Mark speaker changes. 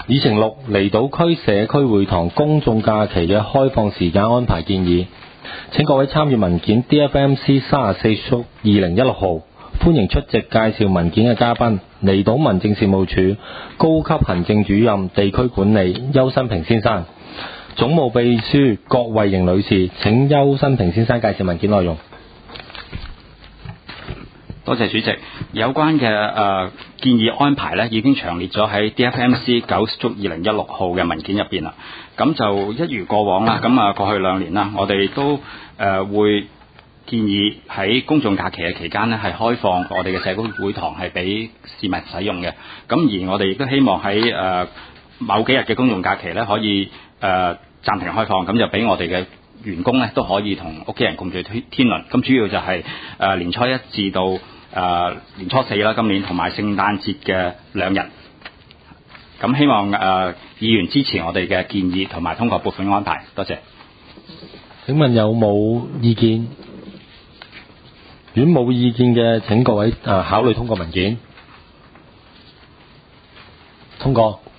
Speaker 1: 議程6離島區社區會堂公眾假期嘅開放時間安排建議，請各位參與文件 DFMC 34/2016號，歡迎出席介紹文件嘅嘉賓，離島民政事務處高級行政主任地區管理邱新平先生，總務秘書郭慧瑩女士。請邱新平先生介紹文件內容。
Speaker 2: 多謝主席，有關嘅建議安排呢已經詳列咗喺 DFMC 9/2016號嘅文件入邊啦。咁就一如過往啦，咁過去2年啦，我哋都會建議喺公眾假期嘅期間呢係開放我哋嘅社區會堂係俾市民使用嘅。咁而我哋亦都希望喺某幾日嘅公眾假期呢可以暫停開放，咁就俾我哋嘅員工呢都可以同屋企人共聚天倫。咁主要就係年初1至到年初4啦，今年同埋聖誕節嘅2日。咁希望議員支持我哋嘅建議同埋通過撥款安排。多謝。
Speaker 1: 請問有冇意見？如果冇意見嘅，請各位考慮通過文件。通過。